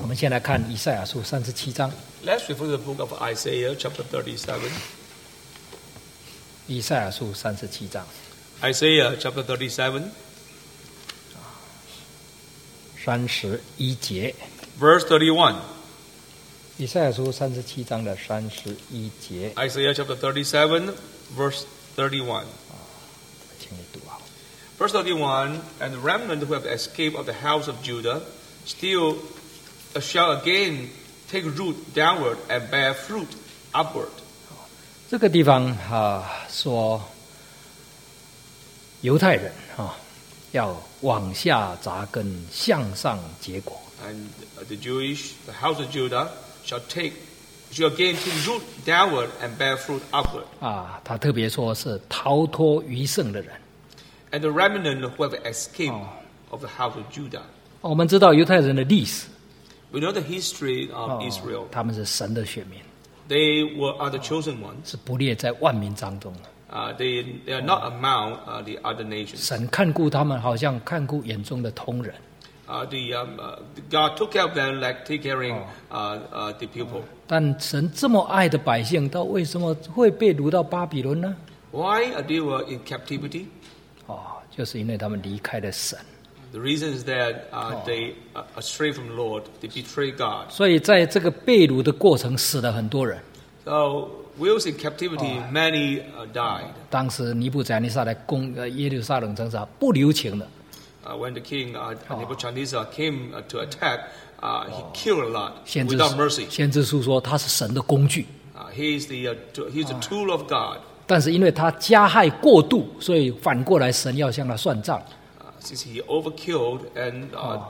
们先来看以赛亚书37章。 Let's refer to the book of Isaiah, chapter 37. 以赛亚书37章 Isaiah, chapter 37, 31节。 verse 31. 以赛亚书37章的31节， Isaiah, chapter 37, verse 31. 请你读啊。 Verse 31, and the remnant who have escaped of the house of Judah still shall again take root downward and bear fruit upward. 这个地方说犹太人要往下扎根，向上结果。 And the house of Judah shall again take root downward and bear fruit upward. 他特别说是逃脱余剩的人。 And the remnant who have escaped of the house of Judah. 我们知道犹太人的历史， We know the history of Israel. 他们是神的选民， They are the chosen ones. 是不列在万民当中的。 They are not among the other nations. 神看顾他们，好像看顾眼中的瞳人。 God took care of them like take caring the people. 但神这么爱的百姓，到为什么会被掳到巴比伦呢？ Why they were in captivity? 就是因为他们离开了神。 The reason is that they astray from the Lord. They betray God. 所以在这个被掳的过程，死了很多人。 So whilst in captivity, many died. 当时尼布甲尼撒来攻耶路撒冷城上，不留情的。 When the king Nebuchadnezzar came to attack, he killed a lot 先知 without mercy. 先知书说他是神的工具， He's the tool of God. 但是因为他加害过度，所以反过来神要向他算账。 Since he overkilled, and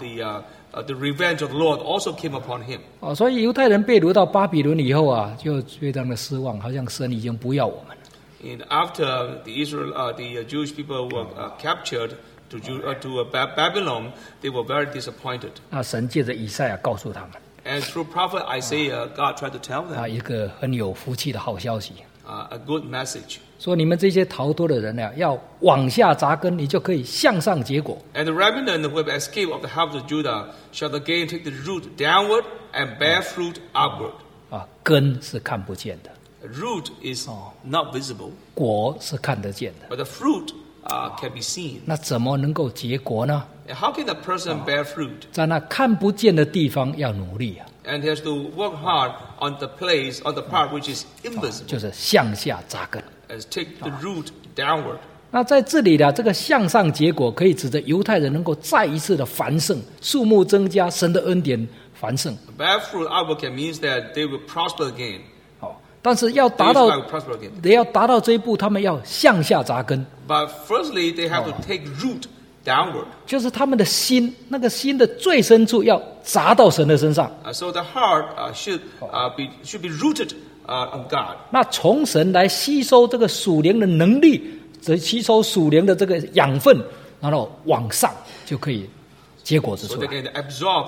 the revenge of the Lord also came upon him. 所以犹太人被掳到巴比伦以后就非常的失望，好像神已经不要我们。 And after the Jewish people were captured to Babylon, they were very disappointed. 神借着以赛亚告诉他们， And through prophet Isaiah, God tried to tell them 一个很有福气的好消息， a good message. 说你们这些逃脱的人要往下扎根，你就可以向上结果。 And the remnant who have escaped of the house of Judah shall again take the root downward and bear fruit upward. 根是看不见的， Root is not visible, 果是看得见的。 but the fruit can be seen. 那怎么能够结果呢？ And how can a person bear fruit? 在那看不见的地方要努力 And he has to work hard on the part which is invisible, 就是向下扎根。 as take the root downward. 那在这里这个向上结果可以指着犹太人能够再一次的繁盛，数目增加，神的恩典繁盛。 Bear fruit outward can means that they will prosper again. 但是要达 They 到 will prosper again. 要达到这一步，他们要向下扎根， But firstly, they have to take root downward. 就是他们的心，那个心的最深处要扎到神的身上。 So the heart should be rooted in God. 那从神来吸收这个属灵的能力，吸收属灵的这个养分，然后往上就可以结果子 So 出 they 来。 can absorb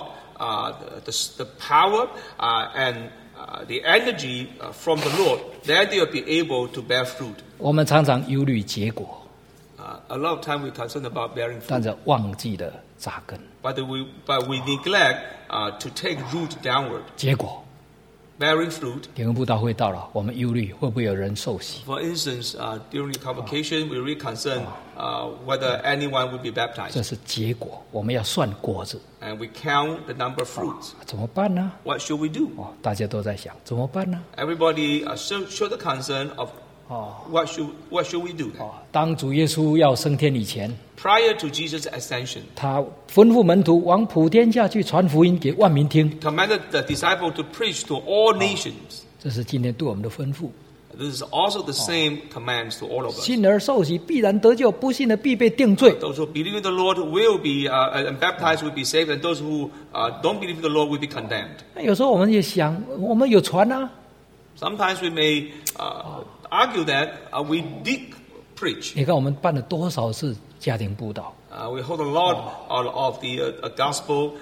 the power and the energy from the Lord. Then they will be able to bear fruit. 我们常常忧虑结果， A lot of time we're concerned about bearing 但 fruit, 是忘记了扎根。 but we neglect to take root downward. 结果 Bearing fruit. 灵恩布道会到了，我们忧虑会不会有人受洗？ For instance, during the convocation, we're really concerned whether anyone will be 这 baptized. 是结果，我们要算果子， And we count the number of fruits. 怎么办呢？ What should we do? 大家都在想怎么办呢？ Everybody show the concern of what should we do? 当主耶稣要升天以前， Prior to Jesus' ascension, 他吩咐门徒往普天下去传福音给万民听， commanded the disciple to preach to all nations. 这是今天对我们的吩咐。 This is also the same commands to all of us. 信而受洗必然得救，不信的必被定罪。 Those who believe in the Lord will be and baptized will be saved, and those who don't believe in the Lord will be condemned. 有时候我们也想，我们有传啊， Sometimes we may argue that we did preach. 你看我们办了多少次家庭布道， We hold a lot of the gospel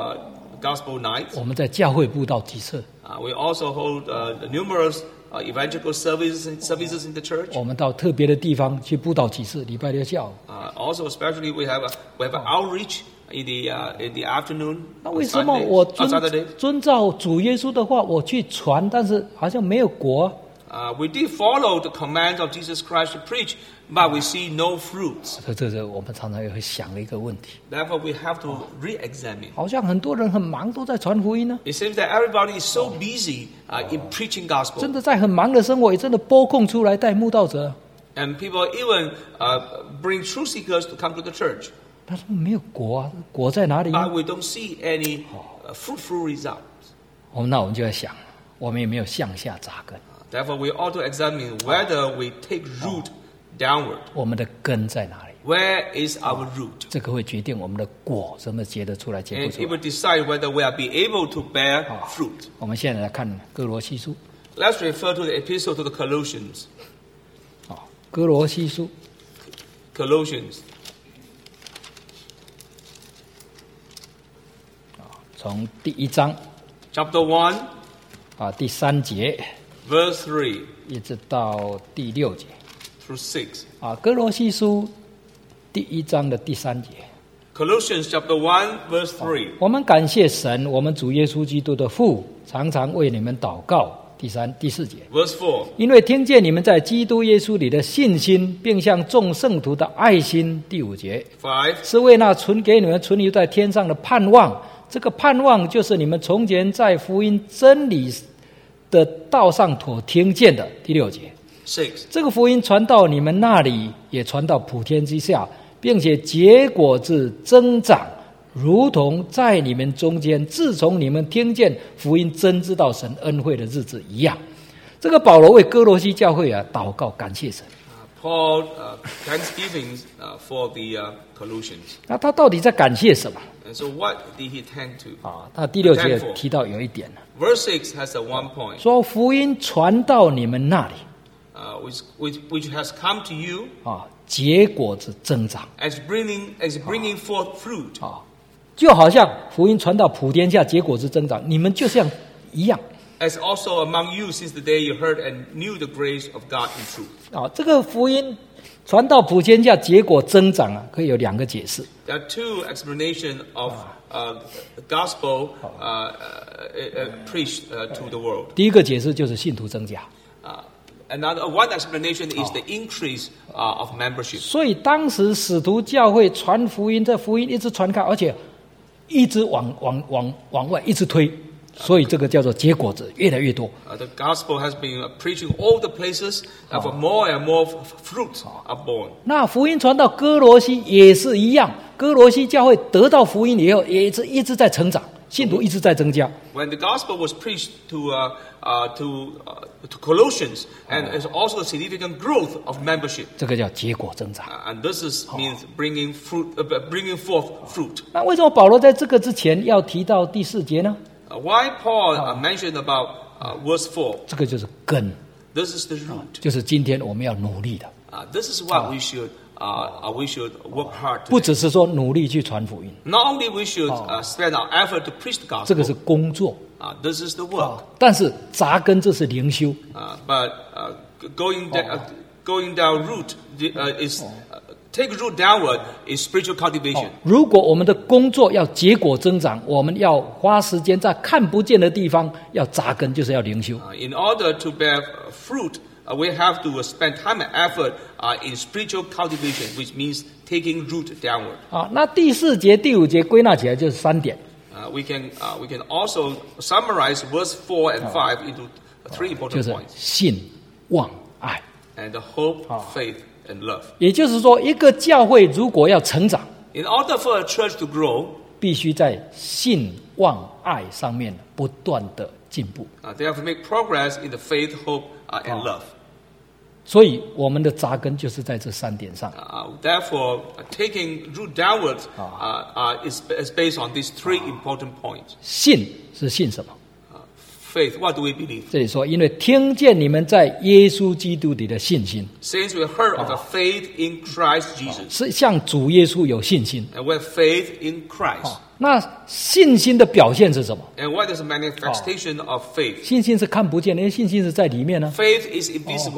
nights. 我们在教会布道几次， We also hold numerous evangelical services in the church. 我们到特别的地方去布道几次，礼拜六下午。 Also, especially we have an outreach in the afternoon 那 on 为什么 Sundays, 我 on Saturday. 遵照主耶稣的话，我去传，但是好像没有果啊？ We did follow the command of Jesus Christ to preach, but we see no fruits. 这是我们常常也会想的一个问题。 Therefore, we have to re-examine. 好像很多人很忙，都在传福音呢。 It seems that everybody is so busy in preaching 真 gospel, 的在很忙的生活，也真的拨空出来带慕道者， and people even bring truth seekers to come to the church, 但是没有果啊，果在哪里呢 but we don't see any fruitful results. 那我们就在想，我们有没有向下扎根？ Therefore, we ought to examine whether we take root downward. 我们的根在哪里？ Where is our root? 这个会决定我们的果怎么结得出来，结不 And 出 it 来 will。decide whether we are be able to bear fruit. 我们现在来看哥罗西书， Let's refer to the epistle to the Colossians. 哥罗西书 Colossians 从第1章 chapter 1, 第3节 verse 3 一直到第6节 through 6. 哥罗西书第1章的第3节。 Colossians chapter 1, verse 3. 我们感谢神，我们主耶稣基督的父，常常为你们祷告。第4节， Verse 4. 因为听见你们在基督耶稣里的信心，并向众圣徒的爱心。第5节， 5. 是为那给你们存留在天上的盼望。这个盼望就是你们从前在福音真理的道上所听见的。第6节， 6. 这个福音传到你们那里，也传到普天之下，并且结果子增长，如同在你们中间，自从你们听见福音真知道神恩惠的日子一样。这个保罗为哥罗西教会祷告，感谢神。 Paul thanksgiving for the Colossians. 那他到底在感谢什么 And so what did he thank to? 他第6节提到有一点 Verse 6 has a one point, 说福音传到你们那里， which has come to you 结果子增长， as bringing forth fruit. 就好像福音传到普天下，结果子增长，你们就像一样。 As also among you since the day you heard and knew the grace of God in truth. 这个福音传到普天下，结果增长可以有2个解释。 There are two explanations of the gospel preached to the world. 第一个解释就是信徒增加。 One explanation is the increase of membership. 所以当时使徒教会传福音，这福音一直传开，而且一直往外一直推，所以这个叫做结果子越来越多。 The gospel has been preaching all the places, and for more and more fruits are born. 那福音传到哥罗西也是一样，哥罗西教会得到福音以后，也一直在成长，信徒一直在增加。 When the gospel was preached to Colossians, and there's also a significant growth of membership. 这个叫结果增长。 And this means bringing forth fruit. 那为什么保罗在这个之前要提到第4节呢？ Why Paul mentioned about verse 4? 这个就是根， This is the root. 就是今天我们要努力的， This is what we should work hard 不 to. 只是说努力去传福音， Not only we should spend our effort to preach the 这个是 gospel. 工作。 This is the work. 但是扎根这是灵修， But going down root is take root downward is spiritual cultivation. 如果我们的工作要结果增长，我们要花时间在看不见的地方要扎根，就是要灵修。 In order to bear fruit, we have to spend time and effort in spiritual cultivation, which means taking root downward. 那第4节、第5节归纳起来就是3点。 We can also summarize verse 4 and 5 into 3 就 important 是 points. 信、望、爱。 And the hope, faith, and love. 也就是说，一个教会如果要成长， In order for a church to grow, 必须在信、望、爱上面不断的进步。 they have to make progress in the faith, hope, and love. 所以我们的扎根就是在这3点上。 Therefore, taking root downwards is based on these 3 important points. 信是信什么？ Faith, what do we believe? 这里说，因为听见你们在耶稣基督里的信心， Since we heard of a faith in Christ Jesus, 是向主耶稣有信心。 and we have faith in Christ. 那信心的表现是什么？ And what is the manifestation of faith? 信心是看不见的，因为信心是在里面呢。 Faith is invisible.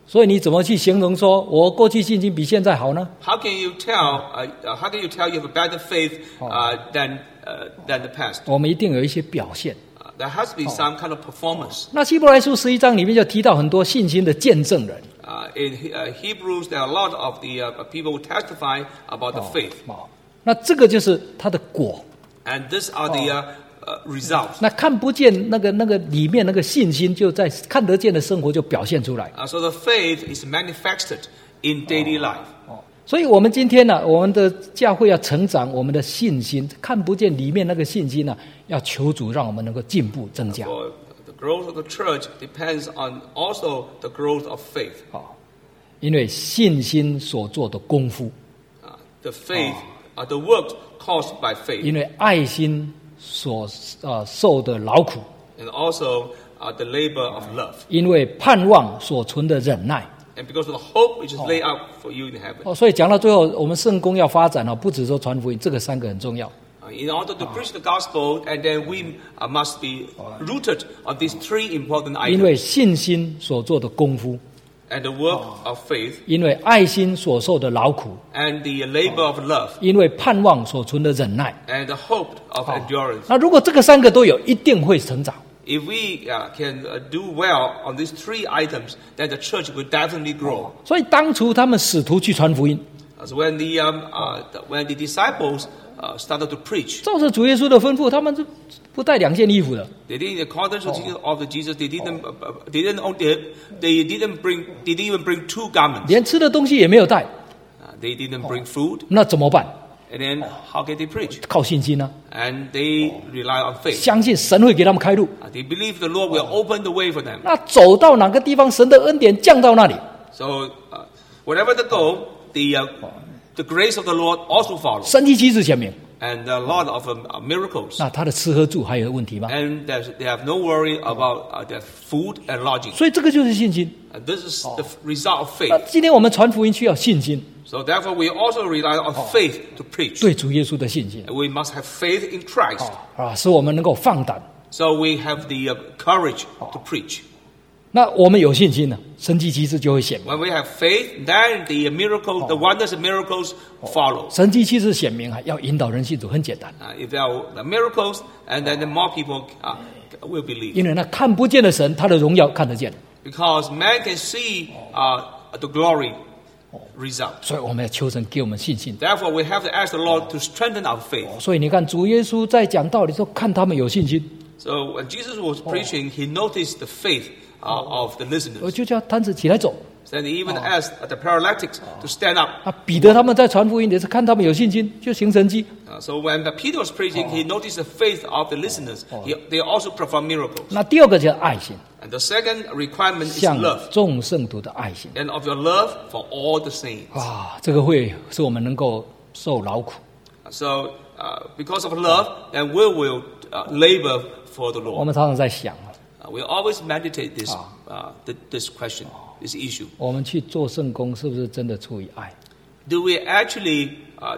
所以你怎么去形容说我过去信心比现在好呢？ How can you tell? How can you tell you have a better faith than the past? 我们一定有一些表现。 There has to be some kind of performance. 那希伯来书11章里面就提到很多信心的见证人。 In Hebrews, there are a lot of the people who testify about the faith, 那这个就是他的果。 and these are the results. 那看不见那个里面那个信心，就在看得见的生活就表现出来。 So the faith is manifested in daily life. 所以我们今天呢，我们的教会要成长我们的信心，看不见里面那个信心呢，要求主让我们能够进步增加。 For the growth of the church depends on also the growth of faith. 因为信心所做的功夫， The faith, the work caused by faith, 因为爱心所受的劳苦， and also the labor of love, 因为盼望所存的忍耐。 and because of the hope which is laid out for you in heaven. 所以讲到最后，我们圣工要发展不只说传福音，这个3个很重要。 In order to preach the gospel, and then we must be rooted on these 3 important 因为 items, 信心所做的功夫， and the work of faith, 因为爱心所受的劳苦， and the labor of love, 因为盼望所存的忍耐。 and the hope of endurance. 那如果这个3个都有，一定会成长。 If we can do well on these 3 items, then the church will definitely grow. 所以当初他们使徒去传福音， So when the disciples started to preach, 照着主耶稣的吩咐，他们是不带2件衣服的。 they didn't according to Jesus. They didn't even bring 2 garments. 连吃的东西也没有带， They didn't bring food. 那怎么办？ And then how can they preach? 靠信心啊， And they rely on faith. 相信神会给他们开路。 They believe the Lord will open the way for them. 那走到哪个地方，神的恩典降到那里。 So wherever they go, the grace of the Lord also follows. 神迹奇事显明。 And a lot of miracles. 那他的吃喝住还有问题吗？ And they have no worry about their food and lodging. 所以这个就是信心。 And this is the result of 那 faith. 今天我们传福音需要信心， So therefore, we also rely on faith to preach. 对主耶稣的信心 And we must have faith in Christ. 使我们能够放胆。 So we have the courage to preach. 那我们有信心呢，神迹奇事就会显明。 When we have faith, then the miracles, the wonders and miracles follow. 神迹奇事显明要引导人信主很简单， If there are the miracles, and then the more people will believe. 因为那看不见的神，他的荣耀看得见， Because man can see the glory result. 所以我们要求神给我们信心。 Therefore, we have to ask the Lord to strengthen our faith. 所以你看，主耶稣在讲道理的时候，看他们有信心， So when Jesus was preaching, he noticed the faith of the 我 listeners. 就叫摊子起来走。 Then he even asked the paralytics to stand up. 彼得他们在传福音也是看他们有信心，就行神迹。 So when Peter was preaching, he noticed the faith of the listeners. They also performed miracles. 那第二个叫爱心， And the second requirement is 向 love. 众圣徒的爱心。 And of your love for all the saints. 这个会使我们能够受劳苦。 So because of love, then we will labor for the 我 Lord. 们常常在想， We always meditate this question, this issue. 我们去做圣工是不是真的出于爱？ Do we actually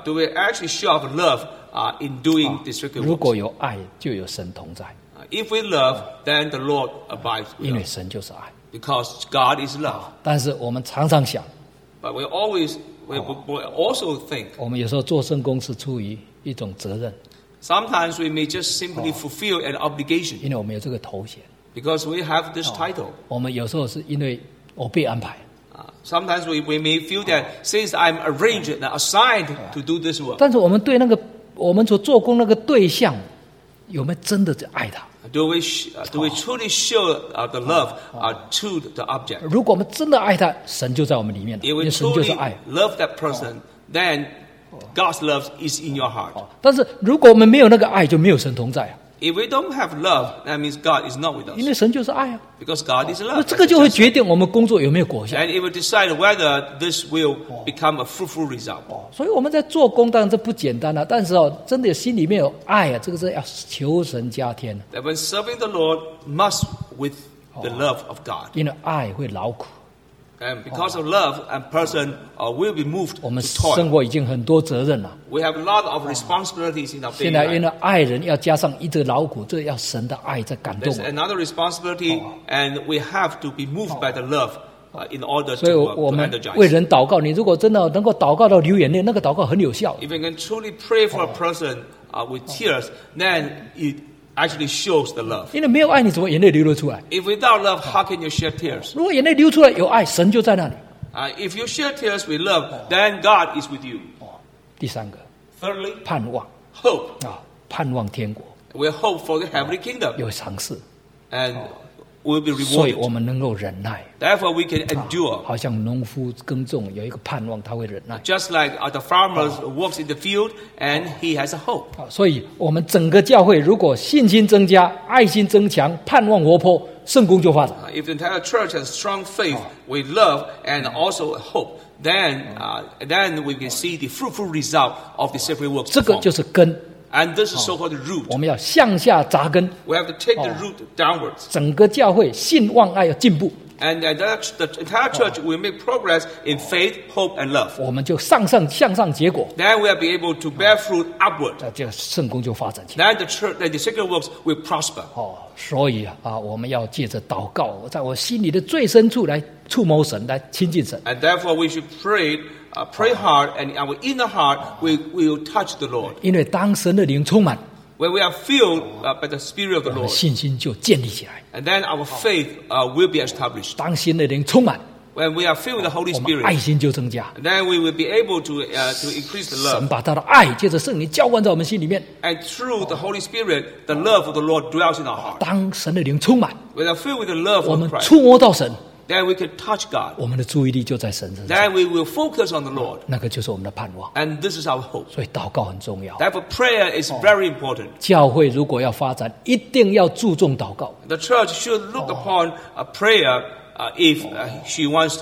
show our love in doing this 如 work? 果有爱，就有神同在， If we love, then the Lord abides 因 with 为 us. 神就是爱。 Because God is love. 但是我们常常想， But we also think 我们有时候做圣工是出于一种责任， sometimes we may just simply fulfill an obligation 因为我们有这个头衔； because we have this title. 我们有时候是因为我被安排。 Sometimes we may feel that since I'm arranged and assigned to do this work, 但是我们对那个我们所做工那个对象，有没有真的在爱他？ do we truly show the love to the object? 如果我们真的爱他，神就在我们里面了， If 因 we 为神就是 truly 爱。 love that person, then God's love is in your heart. 但是如果我们没有那个爱，就没有神同在啊， If we don't have love, that means God is not with 因 us. 为神就是爱啊。 Because God is 那 love. 这个就会决定我们工作有没有果效。 And it will decide whether this will become a fruitful result. 所以我们在做工，当然这不简单了、但是真的心里面有爱啊，这个是要求神加添的， That when serving the Lord must with the love of God. 因为爱会劳苦。 And because of love, a person will be moved 我们 to 生 toil. 活已经很多责任了， We have a lot of responsibilities in our 现 daily 在因 life. 为爱人要加上一个劳苦，这要神的爱在感动 There's 我。 another responsibility, and we have to be moved by the love in order 所以 to 我们 energize. 为人祷告，你如果真的能够祷告到流眼泪，那个祷告很有效。 If you can truly pray for a person with tears, then it actually shows the love. 因为没有爱，你怎么眼泪流得出来？ If without love, how can you shed tears? 如果眼泪流出来有爱，神就在那里。 If you shed tears with love, then God is with you. 第三个， Thirdly, 盼望 hope. 啊，盼望天国 We hope for the heavenly kingdom, 有赏赐， and we'll be 所以 rewarded. 我们能够忍耐。 Therefore, we can endure. 好像农夫耕种有一个盼望，他会忍耐。 Just like the farmer works in the field, and he has a hope. 啊，所以我们整个教会如果信心增加、爱心增强、盼望活泼，圣工就发展。 If the entire church has strong faith with love and also hope, then we can see the fruitful result of the separate works 这个 performed. 就是根， And this is so-called the root. 我们要向下扎根， We have to take the root downwards. 整个教会信望爱要进步， And the entire church will make progress in faith, hope, and love. 我们就向上结果， Then we will be able to bear fruit upward. 那这个圣工就发展起来。 Then the sacred works will prosper. 所以我们要借着祷告，在我心里的最深处来触摸神，来亲近神。 And therefore we should pray hard, and our inner heart will touch the Lord. 因为当神的灵充满， When we are filled by the Spirit of the 我们 Lord, 信心就建立起来。 and then our faith will be established. 当新的灵充满， When we are filled with the Holy 我们爱 Spirit, 心就增加。 and then we will be able to increase the 神 love. 把他的爱借着圣灵浇灌在我们心里面。 And through the Holy Spirit, the love of the Lord dwells in our heart. 当神的灵充满， When we are filled with the love 我 of 们 Christ, 触摸到神， then we can touch God. 我们的注意力就在神身上， Then we will focus on the Lord. 那个就是我们的盼望。 And this is our hope. 所以祷告很重要。 Therefore, prayer is very important. 教会如果要发展，一定要注重祷告。 The church should look upon a prayer if she wants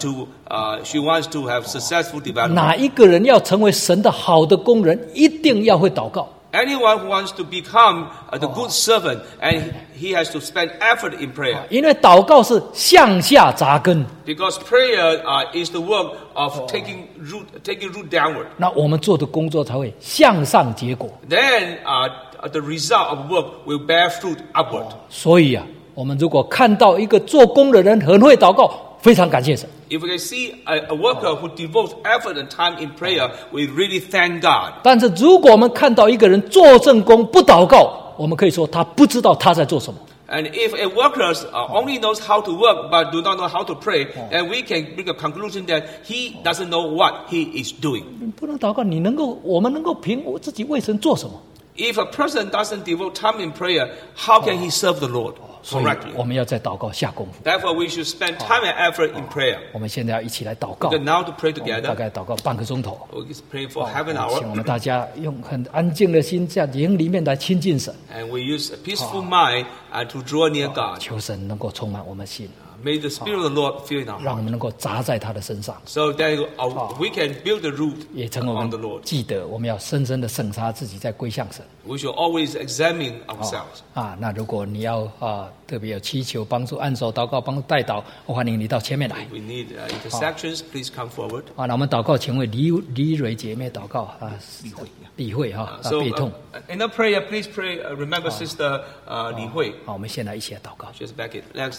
to have successful development. 哪一个人要成为神的好的工人，一定要会祷告。 Anyone who wants to become the good servant, and he has to spend effort in prayer. 因为祷告是向下扎根， Because prayer is the work of taking root downward. 那我们做的工作才会向上结果。 Then the result of work will bear fruit upward. 所以我们如果看到一个做工的人很会祷告，非常感谢神。 If we can see a worker who devotes effort and time in prayer, we really thank God. 但是如果我们看到一个人做正工不祷告，我们可以说他不知道他在做什么。 And if a worker only knows how to work but do not know how to pray, then we can bring a conclusion that he doesn't know what he is doing. 你不能祷告，我们能够凭我自己为神做什么？ If a person doesn't devote time in prayer, how can he serve the Lord 所以 correctly? 我们要在祷告下功夫。 Therefore, we should spend time and effort in prayer. 我们现在要一起来祷告， We can now to pray 我们大 together. 概祷告半个钟头。 We can pray for half an 请我们 hour. 大家用很安静的心，在灵里面来亲近神， And we use a peaceful mind to draw near God. 求神能够充满我们心， May the Spirit of the Lord fill in our 让我 heart. 们能够扎在他的身上， So that we can build the root 也成为我 on the 们 Lord. 记得，我们要深深的审查自己，再归向神。 We should always examine ourselves. 那如果你要特别有祈求帮助、按手祷告、帮助代祷，我欢迎你到前面来。 We need intersections. Please come forward. 那我们祷告，请为李蕊姐妹祷告理会 So 悲痛。 in the prayer, please pray. Remember Sister Li Hui. 我们先来一起来祷告。 Just back it. Let's